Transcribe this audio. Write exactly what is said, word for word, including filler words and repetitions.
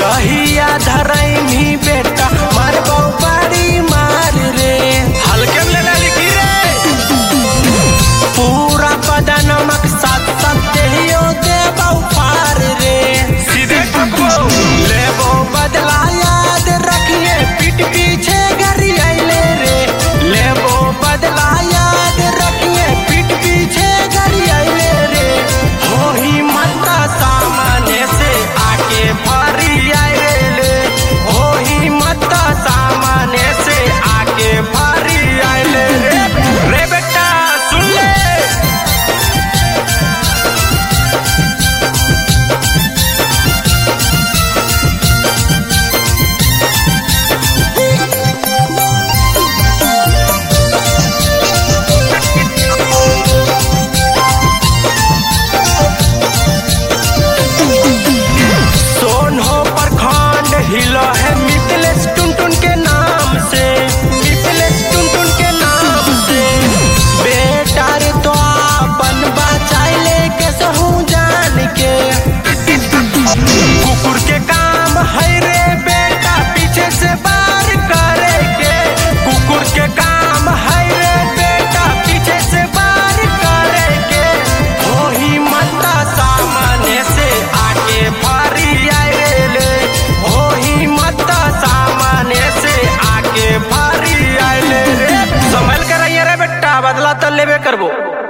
जहिया धरई भी बेटा मार बड़ी मार रे हल्के में ले लिखी रे पूरा बदन मकसद सत्यो दे पार रे सीधे ठकबो लेबो बदला याद रखिए पीठ पीछे घर आइले रे लेबो बदला याद रखिए पीठ पीछे घर आइले रे हो ही मत सामने से आके फरी आइले हो ही मत सामने से आके फरी आइले रे रे बेटा सुन ले हिलो है मिथिलेश टुनटुन के नाम से मिथिलेश टुनटुन के नाम से बेटा रे तो बनवा चाहले के सहू जान के कुकुर के काम है रे बेटा पीछे से बार करे के कुकुर के काम है रे बेटा पीछे से बार करे के हो ही मत सामने से आके फारी आए ले हो ही मत सामने से आके फारी आइले रे संभल कर रहिए रे बेटा बदला तो लेबे करबो।